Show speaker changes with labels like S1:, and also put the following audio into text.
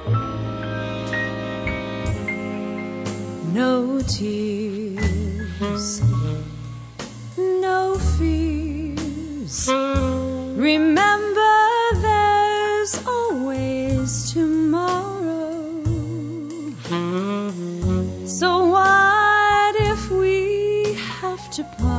S1: No tears, no fears. Remember, there's always tomorrow. So what if we have to part?